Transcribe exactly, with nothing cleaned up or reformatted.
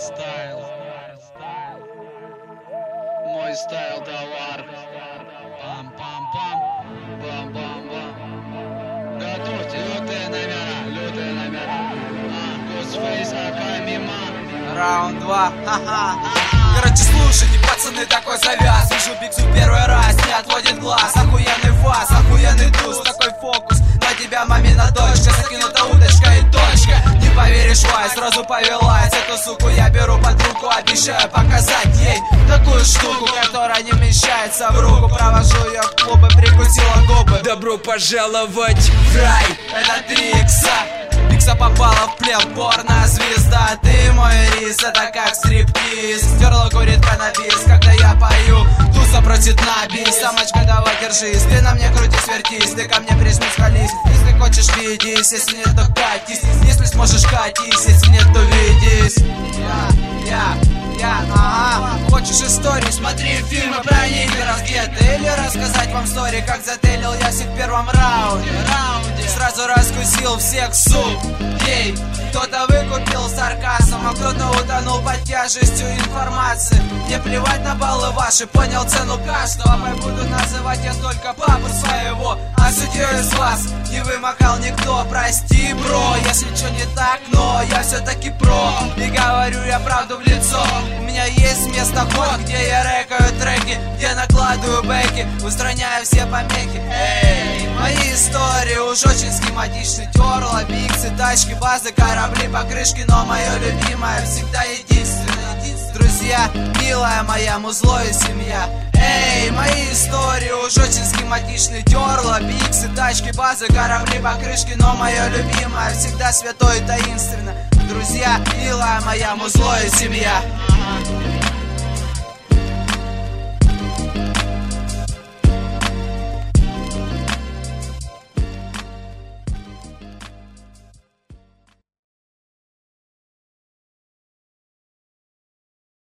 стайл, мой стайл товар. Пам-пам-пам, пам-пам-пам. Готовьте лютые номера, лютые номера. А, Ghostface, Ака, Мима. Раунд два, ха-ха. Короче, слушайте, пацаны, такой завяз. Вижу Биксу первый раз, не отводит глаз. Охуенный фас, охуенный туз, такой фокус. На тебя мамина дочка, закинута удочка и точка. Не поверишь, вай, сразу повелась. Эту суку я беру под руку, обещаю показать ей такую штуку, которая не вмещается в руку. Провожу ее в клубы, прикусила губы. Добро пожаловать в рай, это Трикса. Бикса попала в плен, порно-звезда. Ты мой рис, это как стриптиз. Стерла курит каннабис, когда я пою. Туса просит на бис, самочка, давай держись. Ты на мне крутись, вертись, ты ко мне прижмись, колись. Если хочешь, ведись, если нет, то катись. Если сможешь, катись, если нет, то ведись. Я, я, я, ага. Хочешь историю, смотри фильмы про нигеров где-то. Или рассказать вам стори, как зателил я всех в первом раунде. Сразу раскусил всех, сук. Ей, кто-то выкупил сарказм, а кто-то утонул под тяжестью информации. Мне плевать на баллы ваши, понял цену каждого. Пой буду называть я только папу своего. А судью из вас не вымокал никто. Прости, бро, если что не так, но я все-таки про. И говорю я правду в лицо. У меня есть место вот, где я рэкаю треки, где накладываю бэки, устраняю все помехи. Эй, мои истории уж очень схематичны. Терла, биксы, тачки, базы, корабли, покрышки, но мое любимое всегда единственное. Друзья, милая моя, музло и семья. Эй, мои истории уж очень схематичны. Терла, биксы, тачки, базы, корабли, покрышки, но мое любимое всегда святое и таинственно. Друзья, милая моя, музло и семья.